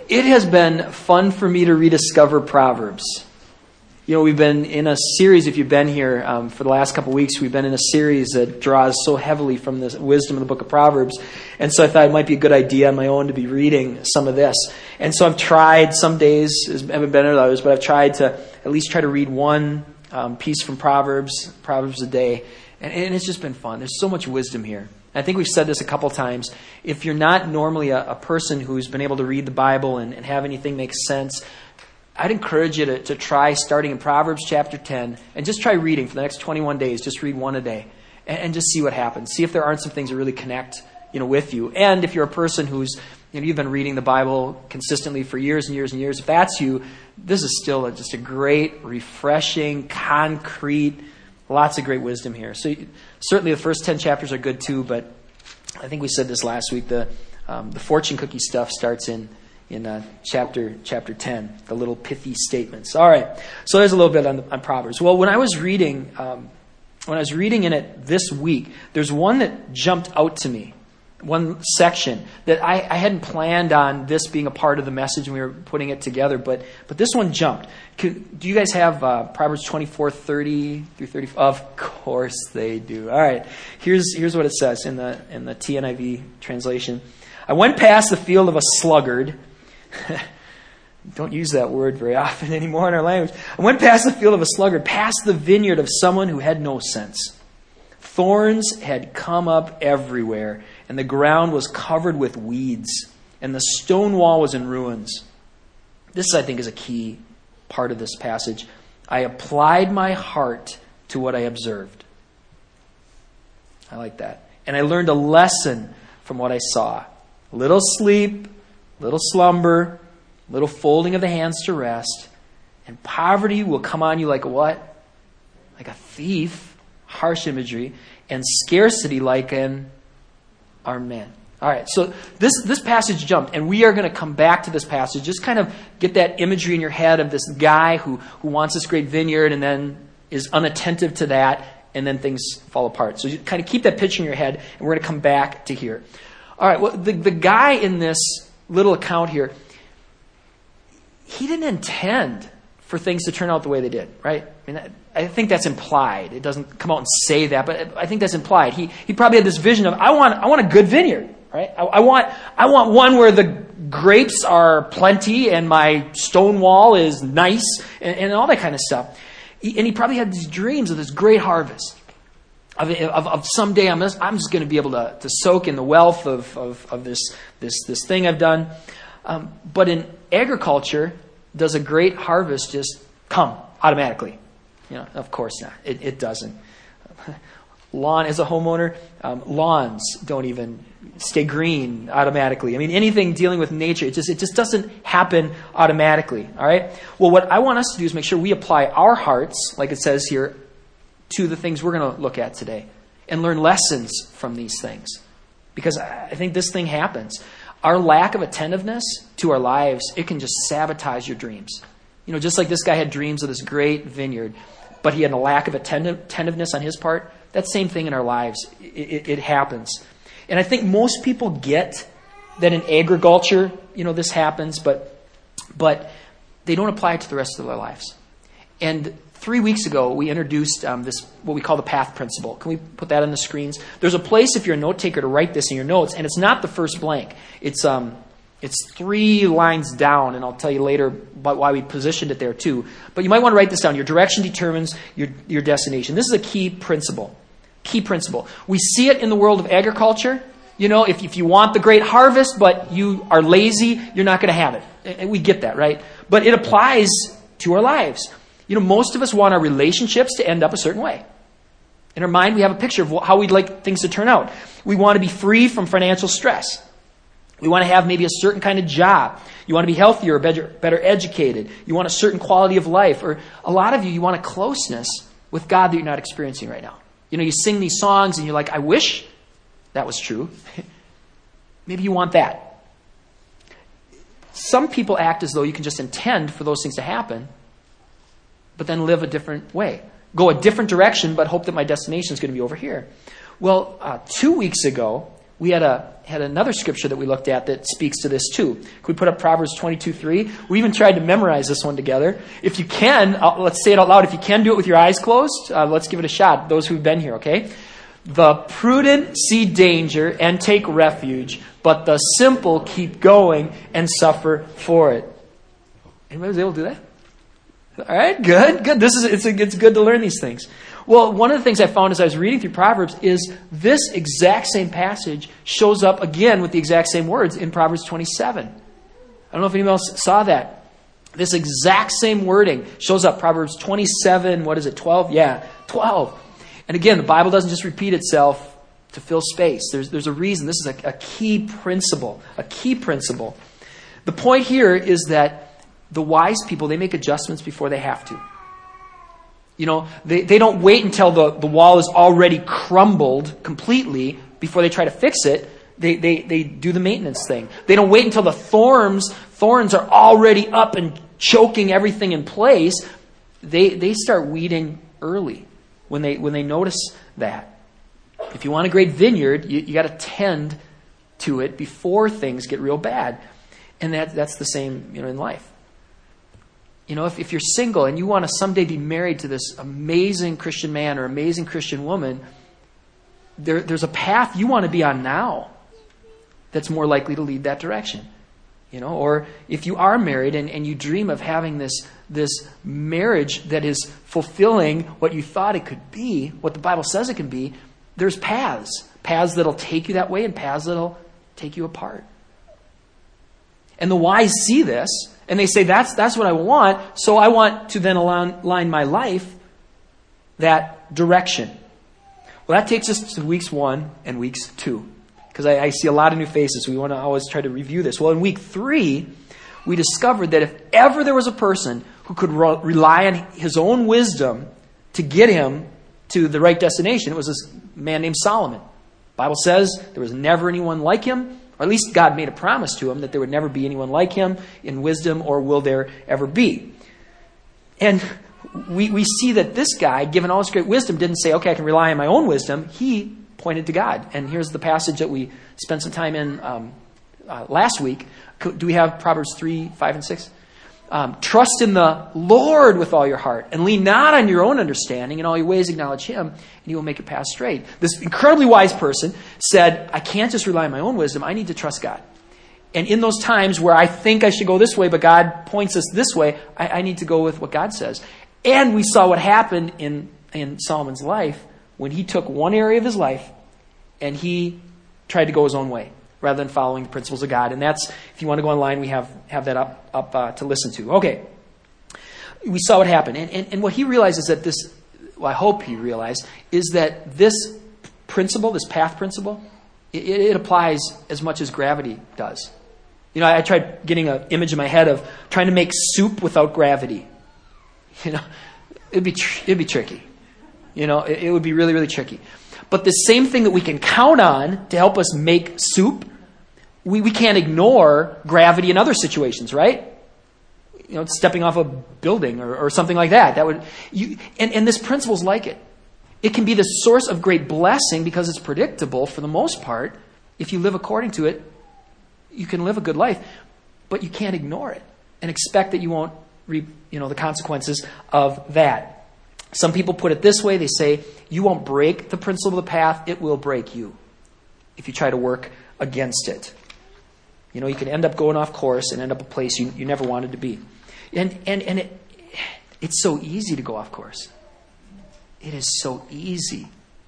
It has been fun for me to rediscover Proverbs. You know, we've been in a series, if you've been here for the last couple of weeks, we've been in a series that draws so heavily from the wisdom of the book of Proverbs. And so I thought it might be a good idea on my own to be reading some of this. And so I've tried, some days, haven't been at others, but I've tried to at least try to read one piece from Proverbs a day. And it's just been fun. There's so much wisdom here. I think we've said this a couple times. If you're not normally a person who's been able to read the Bible and have anything make sense, I'd encourage you to try starting in Proverbs chapter 10 and just try reading for the next 21 days. Just read one a day and just see what happens. See if there aren't some things that really connect, with you. And if you're a person who's, you've been reading the Bible consistently for years and years and years, if that's you, this is still just a great, refreshing, concrete, lots of great wisdom here. So certainly the first 10 chapters are good too, but I think we said this last week, the fortune cookie stuff starts in chapter 10, the little pithy statements. All right, so there's a little bit on Proverbs. Well, when I was reading in it this week, there's one that jumped out to me, one section that I hadn't planned on this being a part of the message when we were putting it together, but this one jumped. Do you guys have Proverbs 24:30 through 30? Of course they do. All right, here's what it says in the TNIV translation. I went past the field of a sluggard. Don't use that word very often anymore in our language. I went past the field of a sluggard, past the vineyard of someone who had no sense. Thorns had come up everywhere, and the ground was covered with weeds, and the stone wall was in ruins. This, I think, is a key part of this passage. I applied my heart to what I observed. I like that. And I learned a lesson from what I saw. Little sleep, little slumber, little folding of the hands to rest, and poverty will come on you like a what? Like a thief, harsh imagery, and scarcity like an armed man. All right, so this passage jumped, and we are going to come back to this passage. Just kind of get that imagery in your head of this guy who wants this great vineyard and then is unattentive to that, and then things fall apart. So you kind of keep that picture in your head, and we're going to come back to here. All right, well, the guy in this little account here, he didn't intend for things to turn out the way they did, right? I mean, I think that's implied. It doesn't come out and say that, but I think that's implied. He probably had this vision of, I want a good vineyard, right? I want one where the grapes are plenty and my stone wall is nice and all that kind of stuff. And he probably had these dreams of this great harvest. Of someday I'm just going to be able to soak in the wealth of this thing I've done. But in agriculture, does a great harvest just come automatically? Of course not. It doesn't. Lawn, as a homeowner, lawns don't even stay green automatically. I mean, anything dealing with nature, it just doesn't happen automatically. All right. Well, what I want us to do is make sure we apply our hearts, like it says here, to the things we're going to look at today and learn lessons from these things. Because I think this thing happens. Our lack of attentiveness to our lives, it can just sabotage your dreams. Just like this guy had dreams of this great vineyard, but he had a lack of attentiveness on his part, that same thing in our lives. It happens. And I think most people get that in agriculture, this happens, but they don't apply it to the rest of their lives. And 3 weeks ago, we introduced this, what we call the PATH principle. Can we put that on the screens? There's a place, if you're a note taker, to write this in your notes, and it's not the first blank. It's 3 lines down, and I'll tell you later about why we positioned it there too. But you might want to write this down. Your direction determines your destination. This is a key principle. Key principle. We see it in the world of agriculture. If you want the great harvest, but you are lazy, you're not going to have it. And we get that, right? But it applies to our lives. Most of us want our relationships to end up a certain way. In our mind, we have a picture of how we'd like things to turn out. We want to be free from financial stress. We want to have maybe a certain kind of job. You want to be healthier or better educated. You want a certain quality of life. Or a lot of you want a closeness with God that you're not experiencing right now. You sing these songs and you're like, I wish that was true. Maybe you want that. Some people act as though you can just intend for those things to happen, but then live a different way. Go a different direction, but hope that my destination is going to be over here. Well, 2 weeks ago, we had another scripture that we looked at that speaks to this too. Could we put up Proverbs 22:3? We even tried to memorize this one together. If you can, let's say it out loud. If you can do it with your eyes closed, let's give it a shot, those who've been here, okay? The prudent see danger and take refuge, but the simple keep going and suffer for it. Anybody was able to do that? All right, good. It's good to learn these things. Well, one of the things I found as I was reading through Proverbs is this exact same passage shows up again with the exact same words in Proverbs 27. I don't know if anyone else saw that. This exact same wording shows up, Proverbs 27, 12? Yeah, 12. And again, the Bible doesn't just repeat itself to fill space. There's a reason. This is a key principle. A key principle. The point here is that the wise people, they make adjustments before they have to. You know, they don't wait until the wall is already crumbled completely before they try to fix it. They do the maintenance thing. They don't wait until the thorns are already up and choking everything in place. They start weeding early when they notice that. If you want a great vineyard, you got to tend to it before things get real bad. And that's the same, in life. You know, if you're single and you want to someday be married to this amazing Christian man or amazing Christian woman, there's a path you want to be on now that's more likely to lead that direction. Or if you are married and you dream of having this marriage that is fulfilling what you thought it could be, what the Bible says it can be, there's paths that'll take you that way and paths that'll take you apart. And the wise see this, and they say, that's what I want, so I want to then align my life that direction. Well, that takes us to weeks 1 and weeks 2, because I see a lot of new faces, so we want to always try to review this. Well, in week 3, we discovered that if ever there was a person who could rely on his own wisdom to get him to the right destination, it was this man named Solomon. The Bible says there was never anyone like him, or at least God made a promise to him that there would never be anyone like him in wisdom, or will there ever be. And we see that this guy, given all his great wisdom, didn't say, okay, I can rely on my own wisdom. He pointed to God. And here's the passage that we spent some time in last week. Do we have Proverbs 3, 5, and 6? Trust in the Lord with all your heart, and lean not on your own understanding. In all your ways acknowledge Him, and He will make your path straight. This incredibly wise person said, I can't just rely on my own wisdom. I need to trust God. And in those times where I think I should go this way, but God points us this way, I need to go with what God says. And we saw what happened in Solomon's life when he took one area of his life and he tried to go his own way, rather than following the principles of God. And that's, if you want to go online, we have that up to listen to. Okay. We saw what happened. And what he realized is that I hope he realized, is that this principle, this path principle, it applies as much as gravity does. I tried getting an image in my head of trying to make soup without gravity. It'd be tricky. It would be really, really tricky. But the same thing that we can count on to help us make soup, we can't ignore gravity in other situations, right? Stepping off a building or something like that. And this principle's like it. It can be the source of great blessing because it's predictable for the most part. If you live according to it, you can live a good life, but you can't ignore it and expect that you won't reap, the consequences of that. Some people put it this way. They say, you won't break the principle of the path, it will break you if you try to work against it. You can end up going off course and end up a place you never wanted to be. And it's so easy to go off course. It is so easy.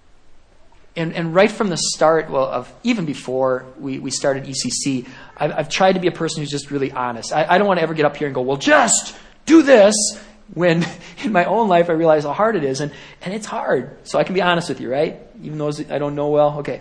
And right from the start, even before we started ECC, I've tried to be a person who's just really honest. I don't want to ever get up here and go, well, just do this, when in my own life I realize how hard it is. And it's hard. So I can be honest with you, right? Even though I don't know well. Okay.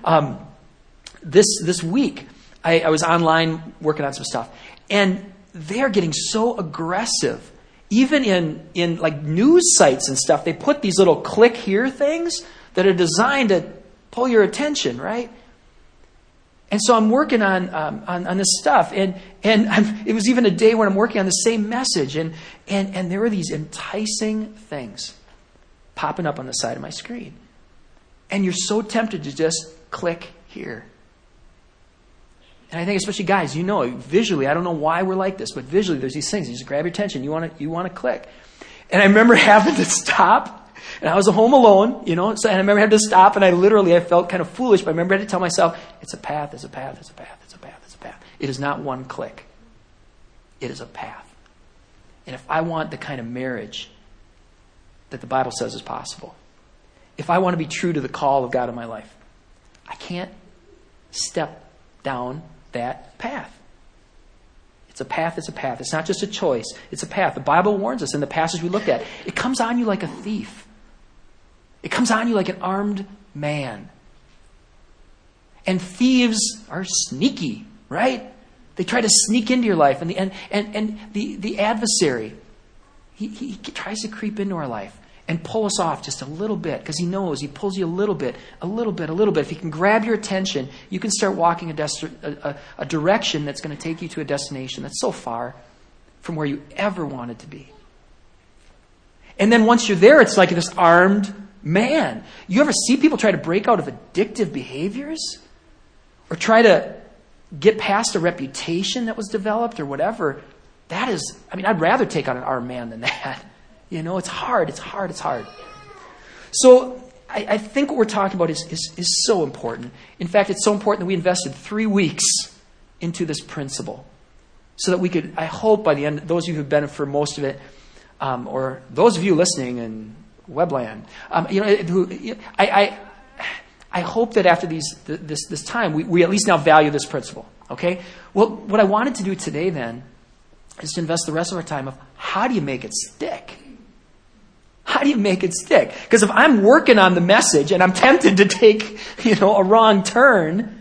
This week, I was online working on some stuff. And they're getting so aggressive. Even in like news sites and stuff, they put these little click here things that are designed to pull your attention, right? And so I'm working on this stuff, and it was even a day when I'm working on the same message, and there were these enticing things popping up on the side of my screen, and you're so tempted to just click here, And I think especially guys, visually, I don't know why we're like this, but visually there's these things. You just grab your attention. You want to click. And I remember having to stop, and I was home alone, and I remember having to stop, and I felt kind of foolish, but I remember I had to tell myself, it's a path, it's a path, it's a path, it's a path, it's a path. It is not one click. It is a path. And if I want the kind of marriage that the Bible says is possible, if I want to be true to the call of God in my life, I can't step down that path. It's a path, it's a path. It's not just a choice, it's a path. The Bible warns us in the passage we looked at. It comes on you like a thief. It comes on you like an armed man. And thieves are sneaky, right? They try to sneak into your life. And the adversary, he tries to creep into our life and pull us off just a little bit, because he knows he pulls you a little bit. If he can grab your attention, you can start walking a direction that's going to take you to a destination that's so far from where you ever wanted to be. And then once you're there, it's like this armed man. You ever see people try to break out of addictive behaviors? Or try to get past a reputation that was developed or whatever? That is, I'd rather take on an armed man than that. It's hard. So I think what we're talking about is so important. In fact, it's so important that we invested 3 weeks into this principle so that we could, I hope by the end, those of you who've been for most of it, or those of you listening in Webland, I hope that after this time, we at least now value this principle. Okay? Well, what I wanted to do today then is to invest the rest of our time of how do you make it stick? How do you make it stick? Because if I'm working on the message and I'm tempted to take, a wrong turn,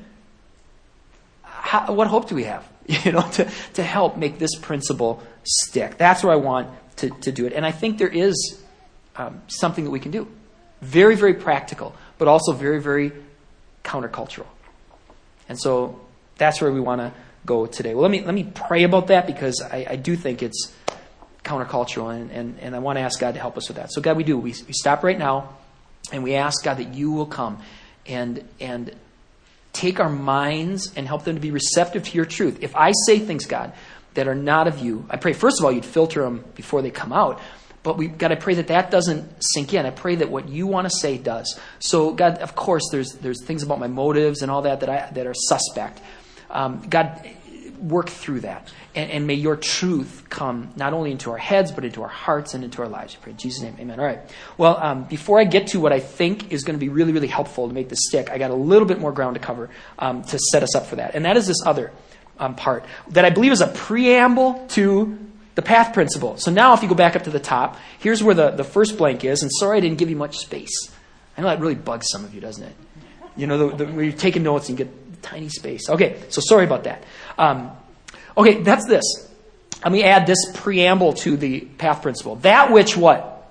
what hope do we have, to help make this principle stick? That's where I want to do it. And I think there is something that we can do. Very, very practical, but also very, very countercultural. And so that's where we want to go today. Well, let me pray about that, because I do think it's countercultural, and I want to ask God to help us with that. So God, we stop right now, and we ask God that you will come and take our minds and help them to be receptive to your truth. If I say things, God, that are not of you, I pray, first of all, you'd filter them before they come out. But God, I pray that doesn't sink in. I pray that what you want to say does. So God, of course, there's things about my motives and all that are suspect. God, work through that. And may your truth come not only into our heads, but into our hearts and into our lives. I pray in Jesus' name, amen. All right. Well, before I get to what I think is going to be really, really helpful to make this stick, I got a little bit more ground to cover to set us up for that. And that is this other part that I believe is a preamble to the path principle. So now if you go back up to the top, here's where the first blank is. And sorry I didn't give you much space. I know that really bugs some of you, doesn't it? When you're taking notes and you get tiny space. Okay, so sorry about that. Okay, that's this. Let me add this preamble to the path principle. That which what?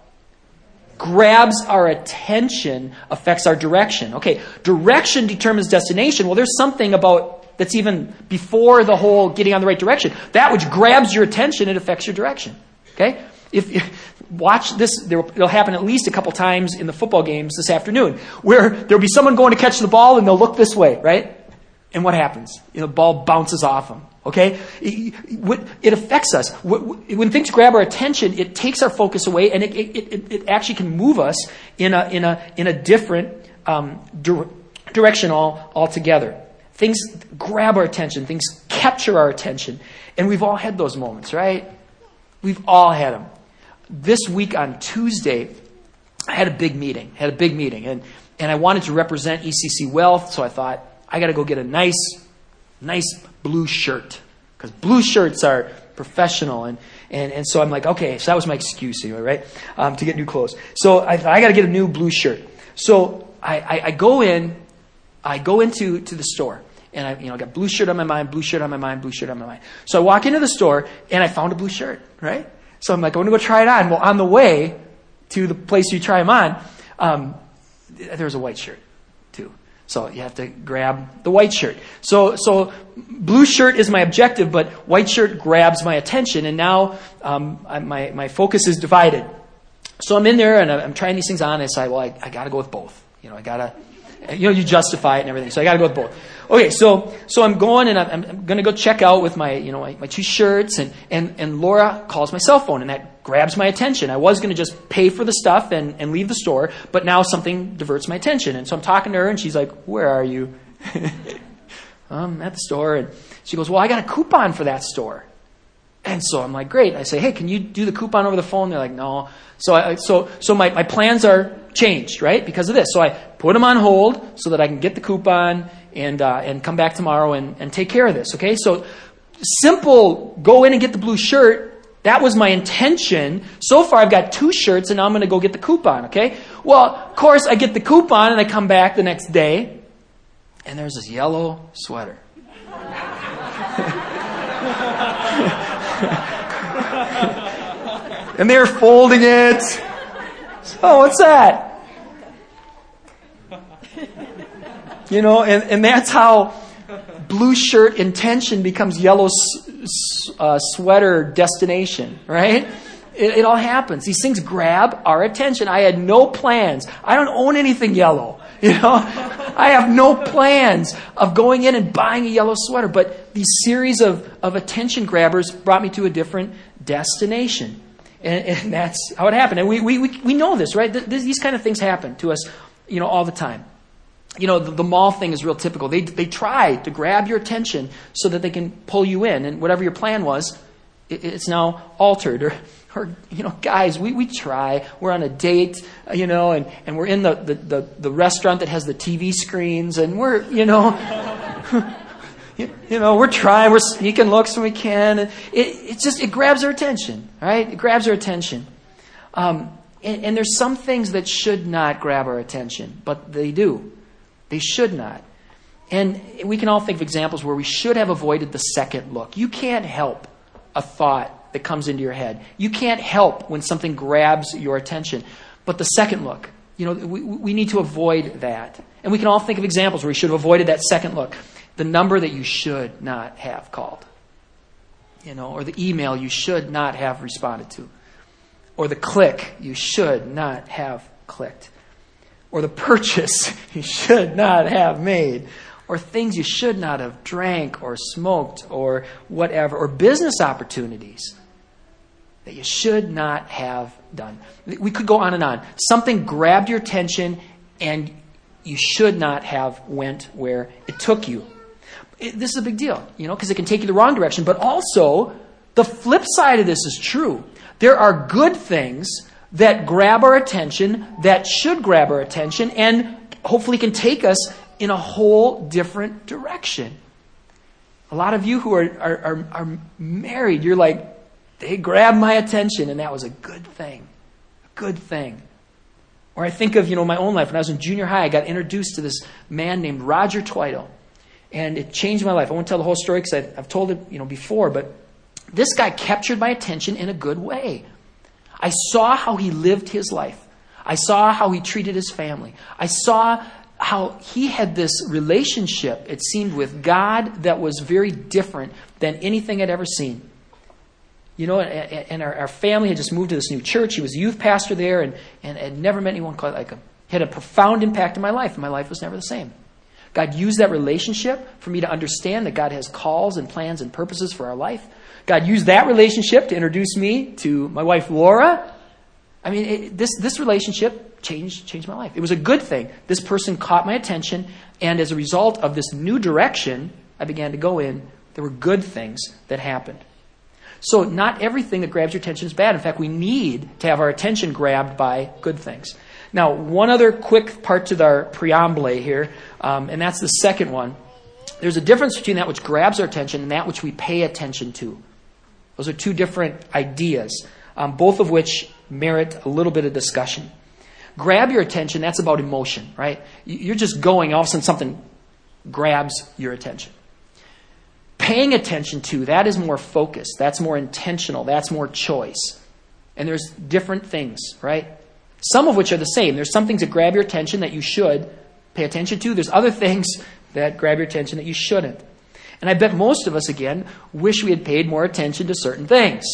Grabs our attention affects our direction. Okay, direction determines destination. Well, there's something about that's even before the whole getting on the right direction. That which grabs your attention, it affects your direction. Okay? If watch this, it'll happen at least a couple times in the football games this afternoon, where there'll be someone going to catch the ball and they'll look this way, right? And what happens? The ball bounces off them. Okay? It affects us. When things grab our attention, it takes our focus away, and it actually can move us in a different direction altogether. Things grab our attention. Things capture our attention. And we've all had those moments, right? We've all had them. This week on Tuesday, I had a big meeting. And I wanted to represent ECC well, so I thought, I got to go get a nice blue shirt, because blue shirts are professional. And so I'm like, okay, so that was my excuse anyway, right? To get new clothes. So I thought, I got to get a new blue shirt. So I go into the store, and I got blue shirt on my mind. So I walk into the store, and I found a blue shirt, right? So I'm like, I want to go try it on. Well, on the way to the place you try them on, there's a white shirt too. So you have to grab the white shirt. So blue shirt is my objective, but white shirt grabs my attention, and now my focus is divided. So I'm in there, and I'm trying these things on, and I decide, well, I got to go with both. I got You justify it and everything. So I got to go with both. Okay, so I'm going and I'm going to go check out with my, my 2 shirts and Laura calls my cell phone and that grabs my attention. I was going to just pay for the stuff and leave the store, but now something diverts my attention. And so I'm talking to her and she's like, "Where are you?" At the store. And she goes, "Well, I got a coupon for that store." And so I'm like, "Great." I say, "Hey, can you do the coupon over the phone?" They're like, "No." So my plans are changed, right? Because of this. So I put them on hold so that I can get the coupon and come back tomorrow and take care of this. Okay. So simple, go in and get the blue shirt. That was my intention. So far I've got 2 shirts and now I'm going to go get the coupon. Okay. Well, of course I get the coupon and I come back the next day and there's this yellow sweater. And they're folding it. "Oh, what's that?" And that's how blue shirt intention becomes yellow sweater destination, right? It all happens. These things grab our attention. I had no plans. I don't own anything yellow. I have no plans of going in and buying a yellow sweater. But these series of attention grabbers brought me to a different destination. And that's how it happened. And we know this, right? These kind of things happen to us, all the time. The mall thing is real typical. They try to grab your attention so that they can pull you in. And whatever your plan was, it's now altered. Or guys, we try. We're on a date, and we're in the restaurant that has the TV screens, and we're, we're trying. We're sneaking looks when we can. And it grabs our attention, right? It grabs our attention. And there's some things that should not grab our attention, but they do. They should not. And we can all think of examples where we should have avoided the second look. You can't help a thought that comes into your head. You can't help when something grabs your attention. But the second look, we need to avoid that. And we can all think of examples where we should have avoided that second look. The number that you should not have called. Or the email you should not have responded to. Or the click you should not have clicked. Or the purchase you should not have made. Or things you should not have drank or smoked or whatever. Or business opportunities that you should not have done. We could go on and on. Something grabbed your attention and you should not have went where it took you. This is a big deal, because it can take you the wrong direction. But also, the flip side of this is true. There are good things that grab our attention, that should grab our attention, and hopefully can take us in a whole different direction. A lot of you who are married, you're like, they grabbed my attention, and that was a good thing. A good thing. Or I think of, my own life. When I was in junior high, I got introduced to this man named Roger Twidle. And it changed my life. I won't tell the whole story because I've told it, before, but this guy captured my attention in a good way. I saw how he lived his life. I saw how he treated his family. I saw how he had this relationship, it seemed, with God that was very different than anything I'd ever seen. And our family had just moved to this new church. He was a youth pastor there and had never met anyone quite like him. He had a profound impact in my life, and my life was never the same. God used that relationship for me to understand that God has calls and plans and purposes for our life. God used that relationship to introduce me to my wife, Laura. I mean, this relationship changed my life. It was a good thing. This person caught my attention, and as a result of this new direction I began to go in, there were good things that happened. So not everything that grabs your attention is bad. In fact, we need to have our attention grabbed by good things. Now, one other quick part to our preamble here, and that's the second one. There's a difference between that which grabs our attention and that which we pay attention to. Those are 2 different ideas, both of which merit a little bit of discussion. Grab your attention, that's about emotion, right? You're just going, all of a sudden something grabs your attention. Paying attention to, that is more focused, that's more intentional, that's more choice. And there's different things, right? Some of which are the same. There's some things that grab your attention that you should pay attention to. There's other things that grab your attention that you shouldn't. And I bet most of us, again, wish we had paid more attention to certain things.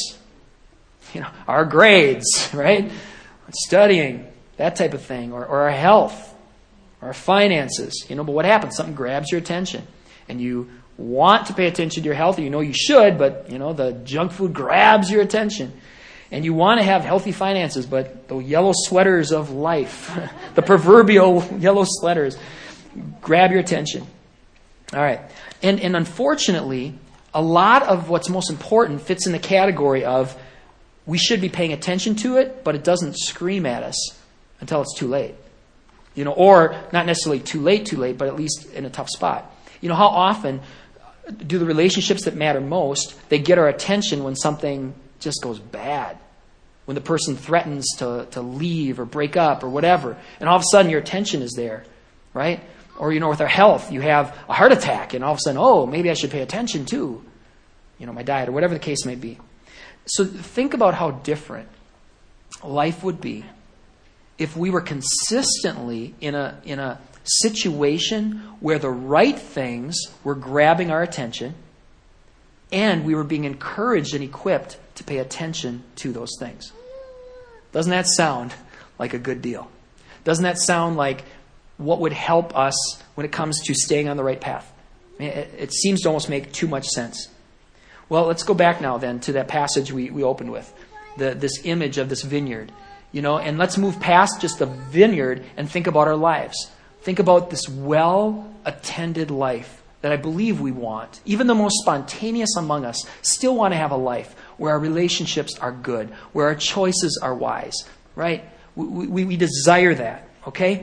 Our grades, right? Studying, that type of thing, or our health. or our finances. But what happens? Something grabs your attention, and you want to pay attention to your health. You know you should, but the junk food grabs your attention. And you want to have healthy finances, but the yellow sweaters of life, the proverbial yellow sweaters, grab your attention. All right. And unfortunately, a lot of what's most important fits in the category of we should be paying attention to it, but it doesn't scream at us until it's too late. Or not necessarily too late, but at least in a tough spot. How often do the relationships that matter most, they get our attention when something just goes bad, when the person threatens to leave or break up or whatever, and all of a sudden your attention is there, right? Or, with our health, you have a heart attack, and all of a sudden, maybe I should pay attention to, my diet or whatever the case may be. So think about how different life would be if we were consistently in a situation where the right things were grabbing our attention, and we were being encouraged and equipped to pay attention to those things. Doesn't that sound like a good deal? Doesn't that sound like what would help us when it comes to staying on the right path? It seems to almost make too much sense. Well, let's go back now then to that passage we opened with, this image of this vineyard. And let's move past just the vineyard and think about our lives. Think about this well-attended life that I believe we want. Even the most spontaneous among us still want to have a life where our relationships are good, where our choices are wise, right? We desire that, okay?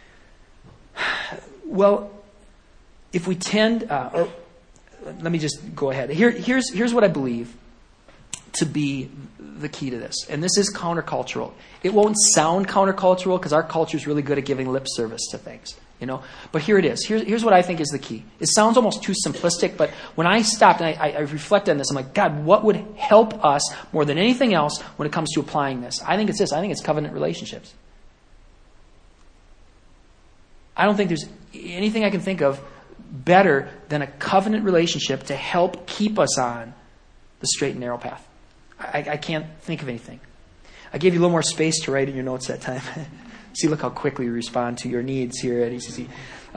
Well, if we tend, or let me just go ahead. Here's what I believe to be the key to this. And this is countercultural. It won't sound countercultural because our culture is really good at giving lip service to things, But here it is. Here's what I think is the key. It sounds almost too simplistic, but when I stopped and I reflected on this, I'm like, God, what would help us more than anything else when it comes to applying this? I think it's this. I think it's covenant relationships. I don't think there's anything I can think of better than a covenant relationship to help keep us on the straight and narrow path. I can't think of anything. I gave you a little more space to write in your notes that time. See, look how quickly we respond to your needs here at ECC.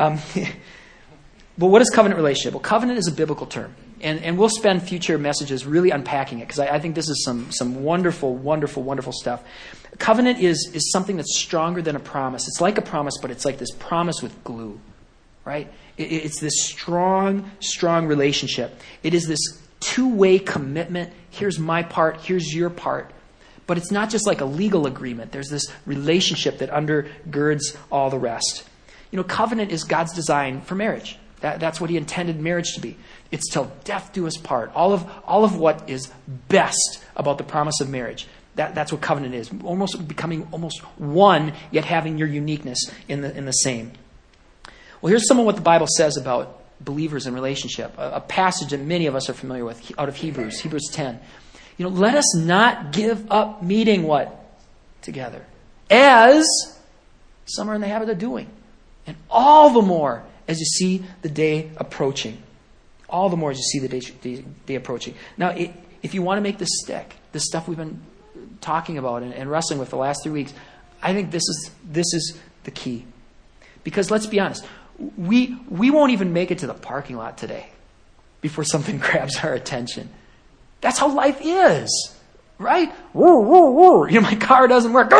But what is covenant relationship? Well, covenant is a biblical term. And we'll spend future messages really unpacking it because I think this is some wonderful, wonderful, wonderful stuff. Covenant is something that's stronger than a promise. It's like a promise, but it's like this promise with glue, right? It's this strong, strong relationship. It is this two-way commitment. Here's my part. Here's your part. But it's not just like a legal agreement. There's this relationship that undergirds all the rest. Covenant is God's design for marriage. That's what He intended marriage to be. It's till death do us part. All of what is best about the promise of marriage. That's what covenant is. Almost becoming almost one, yet having your uniqueness in the same. Well, here's some of what the Bible says about believers in relationship. A passage that many of us are familiar with out of Hebrews 10. Let us not give up meeting what? Together. As some are in the habit of doing. And all the more as you see the day approaching. All the more as you see the day approaching. Now, if you want to make this stick, this stuff we've been talking about and wrestling with the last 3 weeks, I think this is the key. Because let's be honest, we won't even make it to the parking lot today before something grabs our attention. That's how life is, right? My car doesn't work.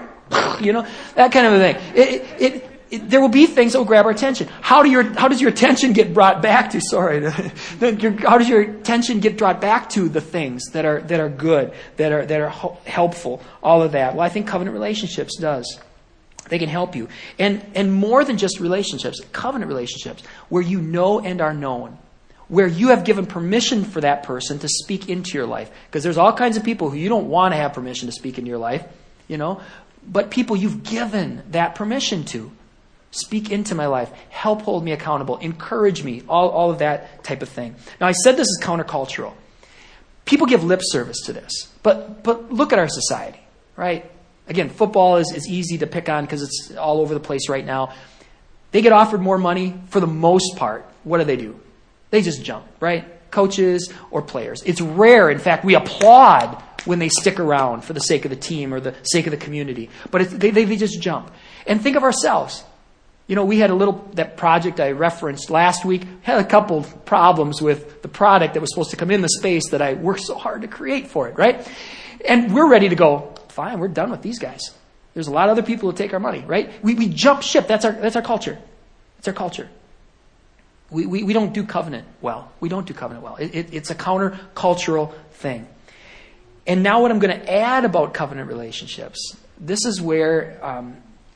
That kind of a thing. There will be things that will grab our attention. How does your attention get brought back to? How does your attention get brought back to the things that are good, that are helpful? All of that. Well, I think covenant relationships does. They can help you, and more than just relationships, covenant relationships, where you know and are known, where you have given permission for that person to speak into your life. Because there's all kinds of people who you don't want to have permission to speak into your life, but people you've given that permission to. Speak into my life. Help hold me accountable. Encourage me. All of that type of thing. Now, I said this is countercultural. People give lip service to this. But look at our society, right? Again, football is easy to pick on because it's all over the place right now. They get offered more money for the most part. What do? They just jump, right? Coaches or players. It's rare. In fact, we applaud when they stick around for the sake of the team or the sake of the community. But they just jump. And think of ourselves. We had that project I referenced last week, had a couple problems with the product that was supposed to come in the space that I worked so hard to create for it, right? And we're ready to go, fine, we're done with these guys. There's a lot of other people who take our money, right? We jump ship. That's our culture. It's our culture. We don't do covenant well. We don't do covenant well. It's a counter-cultural thing. And now what I'm going to add about covenant relationships, this is where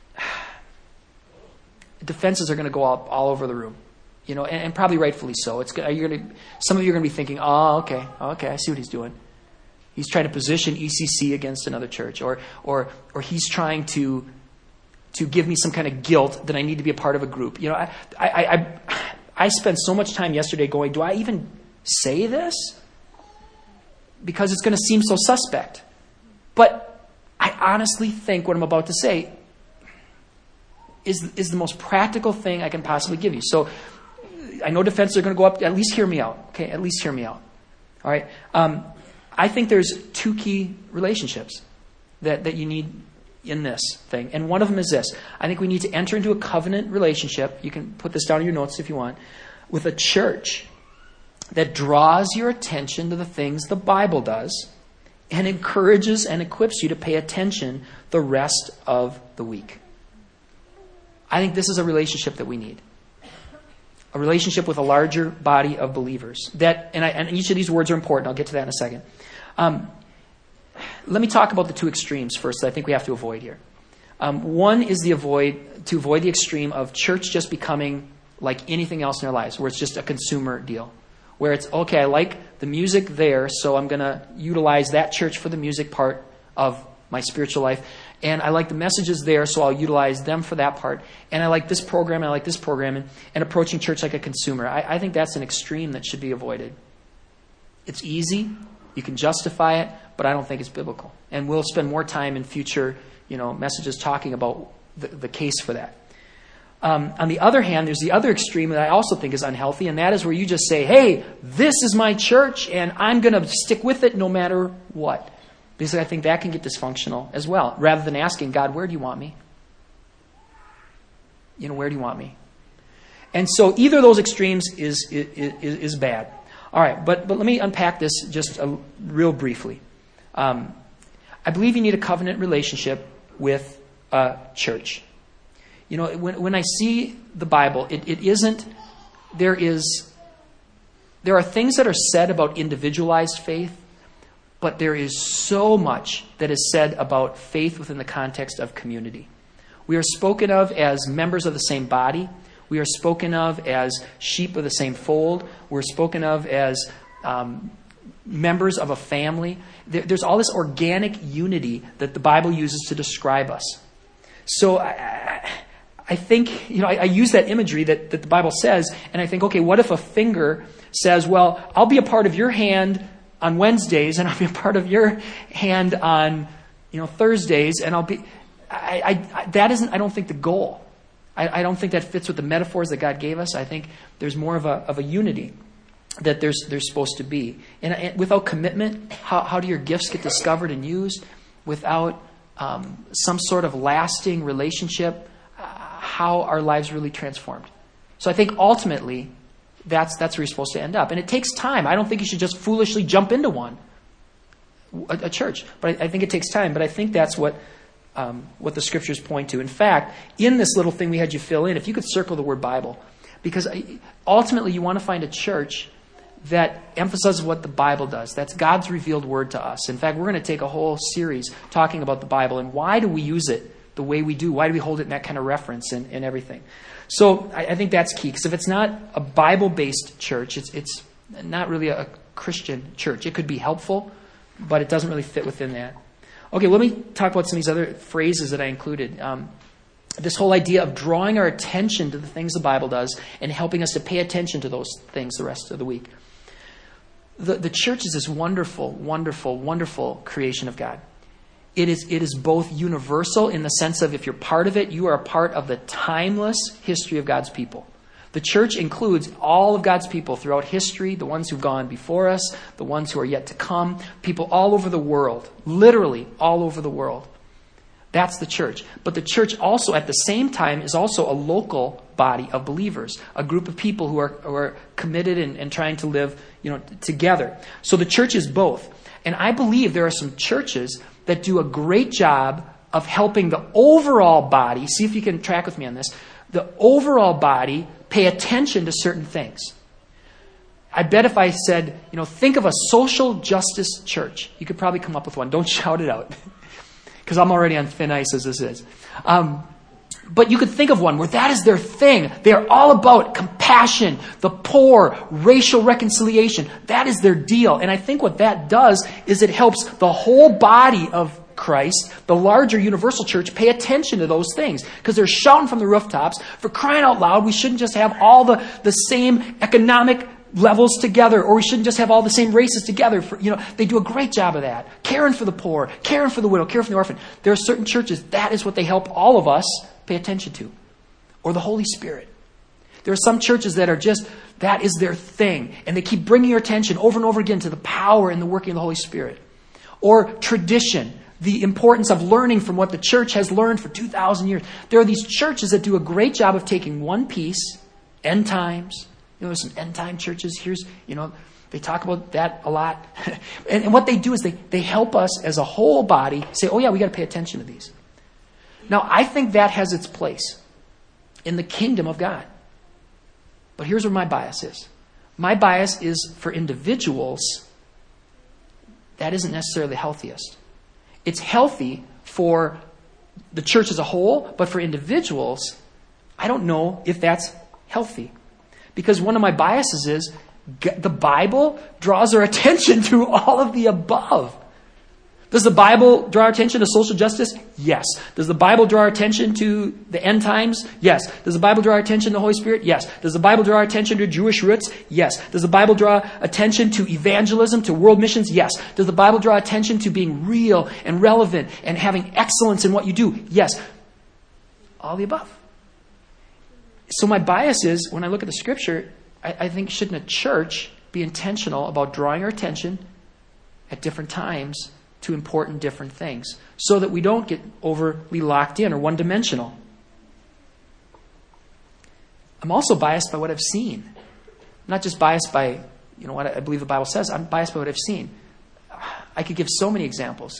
defenses are going to go up all over the room, and probably rightfully so. Some of you are going to be thinking, oh, okay, I see what he's doing. He's trying to position ECC against another church, or he's trying to give me some kind of guilt that I need to be a part of a group. I spent so much time yesterday going, do I even say this? Because it's going to seem so suspect. But I honestly think what I'm about to say is the most practical thing I can possibly give you. So I know defenses are going to go up. At least hear me out. Okay, at least hear me out. All right. I think there's two key relationships that you need in this thing. And one of them is this. I think we need to enter into a covenant relationship. You can put this down in your notes if you want. With a church that draws your attention to the things the Bible does and encourages and equips you to pay attention the rest of the week. I think this is a relationship that we need. A relationship with a larger body of believers. And each of these words are important. I'll get to that in a second. Let me talk about the two extremes first that I think we have to avoid here. One is to avoid the extreme of church just becoming like anything else in our lives, where it's just a consumer deal. Where it's, okay, I like the music there, so I'm going to utilize that church for the music part of my spiritual life. And I like the messages there, so I'll utilize them for that part. And I like this program, and I like this program, and approaching church like a consumer. I think that's an extreme that should be avoided. It's easy. You can justify it, but I don't think it's biblical. And we'll spend more time in future, messages talking about the case for that. On the other hand, there's the other extreme that I also think is unhealthy, and that is where you just say, hey, this is my church, and I'm going to stick with it no matter what. Because I think that can get dysfunctional as well, rather than asking, God, where do you want me? Where do you want me? And so either of those extremes is bad. All right, but let me unpack this just real briefly. I believe you need a covenant relationship with a church. When I see the Bible, there are things that are said about individualized faith, but there is so much that is said about faith within the context of community. We are spoken of as members of the same body. We are spoken of as sheep of the same fold. We're spoken of as members of a family. There's all this organic unity that the Bible uses to describe us. So I think, I use that imagery that the Bible says, and I think, okay, what if a finger says, well, I'll be a part of your hand on Wednesdays, and I'll be a part of your hand on, Thursdays, and I'll be... that isn't, I don't think, the goal. I don't think that fits with the metaphors that God gave us. I think there's more of a unity that there's supposed to be. And without commitment, how do your gifts get discovered and used? Without some sort of lasting relationship, how are lives really transformed? So I think ultimately, that's where you're supposed to end up. And it takes time. I don't think you should just foolishly jump into a church. But I think it takes time. But I think that's what the scriptures point to. In fact, in this little thing we had you fill in, if you could circle the word Bible, because ultimately you want to find a church that emphasizes what the Bible does. That's God's revealed word to us. In fact, we're going to take a whole series talking about the Bible and why do we use it the way we do? Why do we hold it in that kind of reference and everything? So I think that's key, because if it's not a Bible-based church, it's not really a Christian church. It could be helpful, but it doesn't really fit within that. Okay, let me talk about some of these other phrases that I included. This whole idea of drawing our attention to the things the Bible does and helping us to pay attention to those things the rest of the week. The church is this wonderful, wonderful, wonderful creation of God. It is both universal in the sense of if you're part of it, you are a part of the timeless history of God's people. The church includes all of God's people throughout history, the ones who've gone before us, the ones who are yet to come, people all over the world, literally all over the world. That's the church. But the church also, at the same time, is also a local body of believers, a group of people who are committed and trying to live, together. So the church is both. And I believe there are some churches that do a great job of helping the overall body, see if you can track with me on this, the overall body pay attention to certain things. I bet if I said, think of a social justice church, you could probably come up with one. Don't shout it out, because I'm already on thin ice as this is. But you could think of one where that is their thing. They are all about compassion, the poor, racial reconciliation. That is their deal. And I think what that does is it helps the whole body of Christ, the larger universal church, pay attention to those things. Because they're shouting from the rooftops, for crying out loud, we shouldn't just have all the same economic levels together, or we shouldn't just have all the same races together. They do a great job of that. Caring for the poor, caring for the widow, caring for the orphan. There are certain churches, that is what they help all of us pay attention to. Or the Holy Spirit. There are some churches that are just, that is their thing. And they keep bringing your attention over and over again to the power and the working of the Holy Spirit. Or tradition. The importance of learning from what the church has learned for 2,000 years. There are these churches that do a great job of taking one piece, end times. There's some end time churches. They talk about that a lot. and what they do is they help us as a whole body say, oh yeah, we got to pay attention to these. Now, I think that has its place in the kingdom of God. But here's where my bias is. My bias is for individuals, that isn't necessarily the healthiest. It's healthy for the church as a whole, but for individuals, I don't know if that's healthy. Because one of my biases is the Bible draws our attention to all of the above. Does the Bible draw our attention to social justice? Yes. Does the Bible draw our attention to the end times? Yes. Does the Bible draw our attention to the Holy Spirit? Yes. Does the Bible draw our attention to Jewish roots? Yes. Does the Bible draw attention to evangelism, to world missions? Yes. Does the Bible draw attention to being real and relevant and having excellence in what you do? Yes. All the above. So my bias is, when I look at the Scripture, I think shouldn't a church be intentional about drawing our attention at different times to important different things, so that we don't get overly locked in or one-dimensional. I'm also biased by what I've seen. I'm not just biased by what I believe the Bible says. I'm biased by what I've seen. I could give so many examples.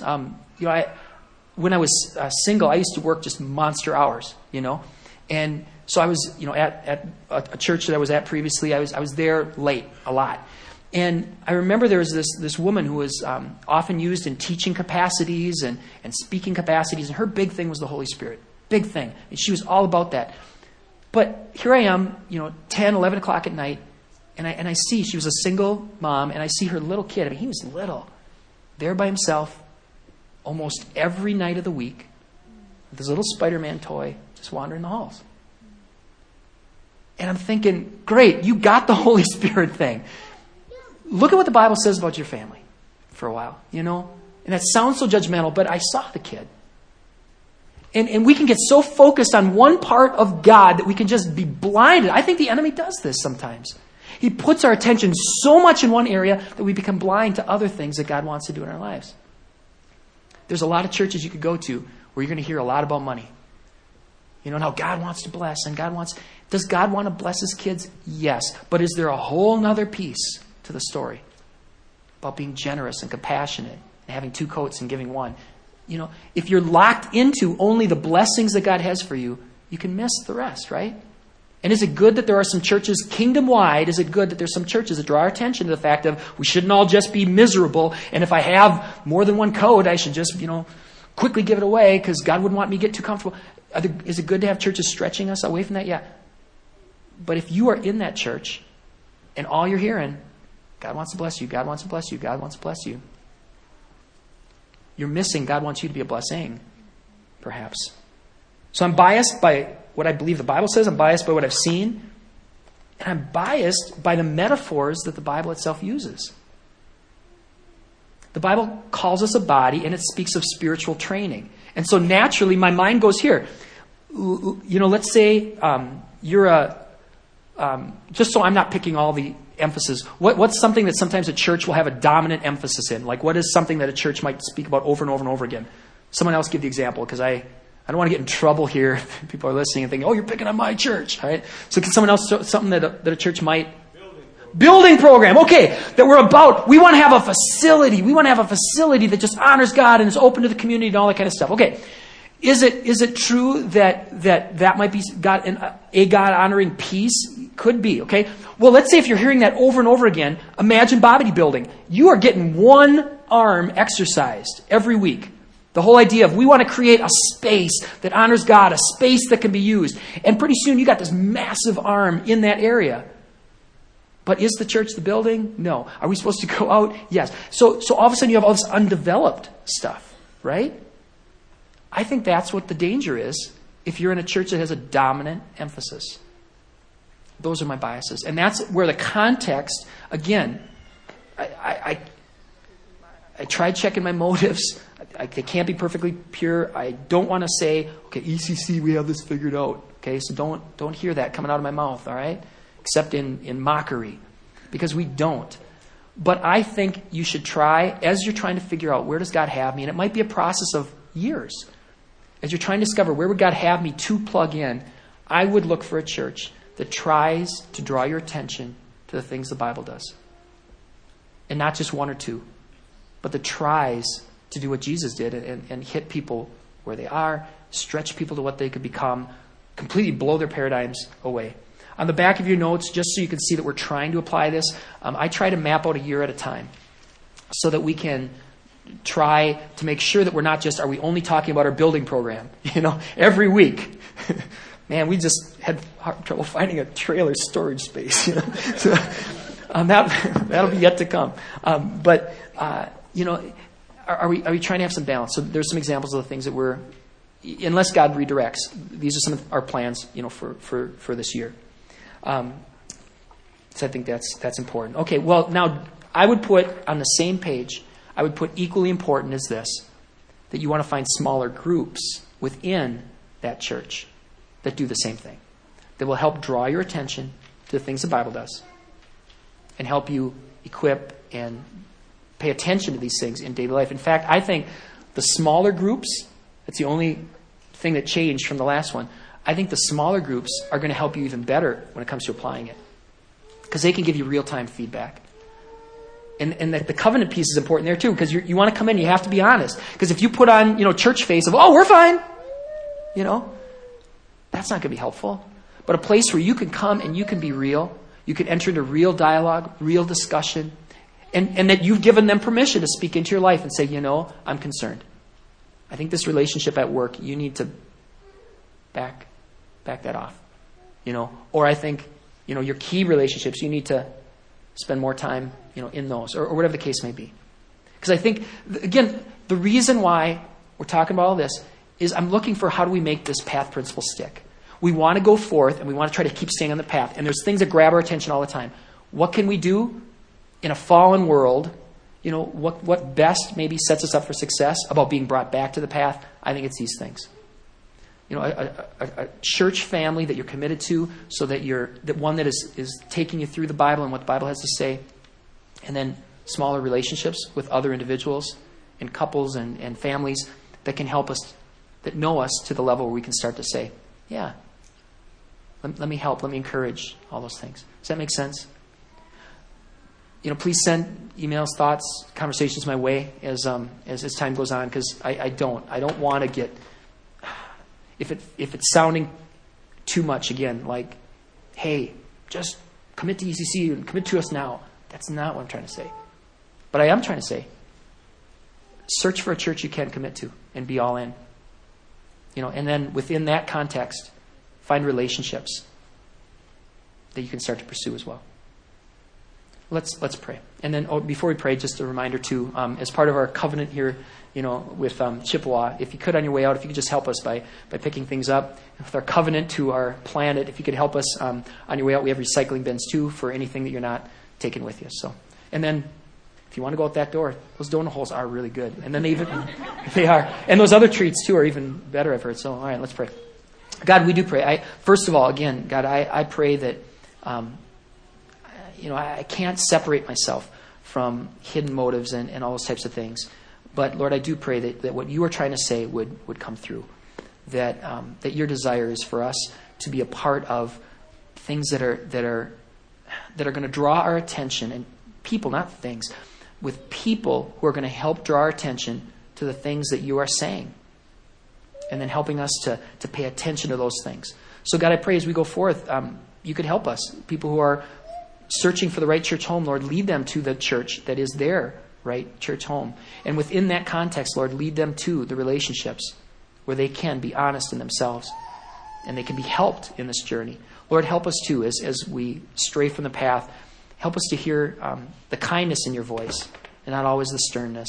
When I was single, I used to work just monster hours, and so I was, at a church that I was at previously. I was there late a lot. And I remember there was this woman who was often used in teaching capacities and speaking capacities. And her big thing was the Holy Spirit. Big thing. And she was all about that. But here I am, 10, 11 o'clock at night. And I see she was a single mom. And I see her little kid. He was little. There by himself almost every night of the week. With his little Spider-Man toy just wandering the halls. And I'm thinking, great, you got the Holy Spirit thing. Look at what the Bible says about your family for a while, And that sounds so judgmental, but I saw the kid. And we can get so focused on one part of God that we can just be blinded. I think the enemy does this sometimes. He puts our attention so much in one area that we become blind to other things that God wants to do in our lives. There's a lot of churches you could go to where you're going to hear a lot about money. And how God wants to bless and does God want to bless his kids? Yes. But is there a whole other piece to the story about being generous and compassionate and having 2 coats and giving one? If you're locked into only the blessings that God has for you, you can miss the rest, right? And is it good that there are some churches kingdom-wide? Is it good that there's some churches that draw our attention to the fact of we shouldn't all just be miserable, and if I have more than 1 coat, I should just, quickly give it away because God wouldn't want me to get too comfortable? Is it good to have churches stretching us away from that? Yeah. But if you are in that church and all you're hearing, God wants to bless you, God wants to bless you, God wants to bless you, you're missing God wants you to be a blessing, perhaps. So I'm biased by what I believe the Bible says. I'm biased by what I've seen. And I'm biased by the metaphors that the Bible itself uses. The Bible calls us a body, and it speaks of spiritual training. And so naturally, my mind goes here. Let's say you're just so I'm not picking all the emphasis, what's something that sometimes a church will have a dominant emphasis in? Like, what is something that a church might speak about over and over and over again? Someone else give the example, because I don't want to get in trouble here. People are listening and thinking, oh, you're picking on my church. All right? So can someone else, something that a church might? Building program. Okay, that we're about. We want to have a facility. We want to have a facility that just honors God and is open to the community and all that kind of stuff. Okay. Is it true that might be a God-honoring piece? Could be, okay? Well, let's say if you're hearing that over and over again, imagine bodybuilding. You are getting one arm exercised every week. The whole idea of we want to create a space that honors God, a space that can be used. And pretty soon you got this massive arm in that area. But is the church the building? No. Are we supposed to go out? Yes. So all of a sudden you have all this undeveloped stuff, right? I think that's what the danger is if you're in a church that has a dominant emphasis. Those are my biases. And that's where the context, again, I tried checking my motives. I can't be perfectly pure. I don't want to say, okay, ECC, we have this figured out. Okay, so don't hear that coming out of my mouth, all right? Except in mockery, because we don't. But I think you should try, as you're trying to figure out where does God have me, and it might be a process of years. As you're trying to discover where would God have me to plug in, I would look for a church that tries to draw your attention to the things the Bible does. And not just one or two, but that tries to do what Jesus did and hit people where they are, stretch people to what they could become, completely blow their paradigms away. On the back of your notes, just so you can see that we're trying to apply this, I try to map out a year at a time so that we can try to make sure that we're not just, are we only talking about our building program, every week. Man, we just had trouble finding a trailer storage space, So, that'll be yet to come. But are we trying to have some balance? So there's some examples of the things that we're, unless God redirects, these are some of our plans, for this year. So I think that's important. Okay, well, now I would put on the same page, I would put equally important as this, that you want to find smaller groups within that church that do the same thing, that will help draw your attention to the things the Bible does and help you equip and pay attention to these things in daily life. In fact, I think the smaller groups, that's the only thing that changed from the last one, I think the smaller groups are going to help you even better when it comes to applying it, because they can give you real-time feedback. And the covenant piece is important there too, because you want to come in, you have to be honest. Because if you put on, church face of, oh, we're fine, that's not going to be helpful. But a place where you can come and you can be real, you can enter into real dialogue, real discussion, and that you've given them permission to speak into your life and say, I'm concerned. I think this relationship at work, you need to back that off, Or I think, your key relationships, you need to spend more time, in those, or whatever the case may be. Because I think, again, the reason why we're talking about all this is I'm looking for how do we make this path principle stick. We want to go forth and we want to try to keep staying on the path. And there's things that grab our attention all the time. What can we do in a fallen world? What best maybe sets us up for success about being brought back to the path? I think it's these things. A church family that you're committed to, so that that one that is taking you through the Bible and what the Bible has to say, and then smaller relationships with other individuals and couples and families that can help us, that know us to the level where we can start to say, yeah, let me help, let me encourage, all those things. Does that make sense? Please send emails, thoughts, conversations my way as time goes on, because I don't want to get, if it's sounding too much again, like, hey, just commit to ECC and commit to us now. That's not what I'm trying to say. But I am trying to say, search for a church you can commit to and be all in. And then within that context, find relationships that you can start to pursue as well. Let's pray. And then before we pray, just a reminder too, as part of our covenant here, with Chippewa, if you could on your way out, if you could just help us by picking things up. With our covenant to our planet, if you could help us on your way out, we have recycling bins too for anything that you're not taking with you. So, and then if you want to go out that door, those donut holes are really good. And then they are. And those other treats too are even better, I've heard. So, all right, let's pray. God, we do pray. First of all, again, God, I pray that, I can't separate myself from hidden motives and all those types of things. But Lord, I do pray that what you are trying to say would come through. That your desire is for us to be a part of things that are going to draw our attention, and people, not things, with people who are going to help draw our attention to the things that you are saying, and then helping us to pay attention to those things. So God, I pray as we go forth, you could help us. People who are searching for the right church home, Lord, lead them to the church that is their right church home. And within that context, Lord, lead them to the relationships where they can be honest in themselves and they can be helped in this journey. Lord, help us too as we stray from the path. Help us to hear the kindness in your voice and not always the sternness.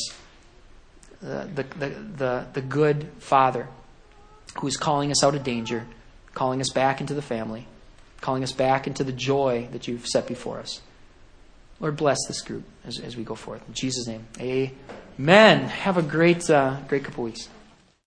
The good Father who is calling us out of danger, calling us back into the family, calling us back into the joy that you've set before us. Lord, bless this group as we go forth. In Jesus' name, amen. Have a great couple weeks.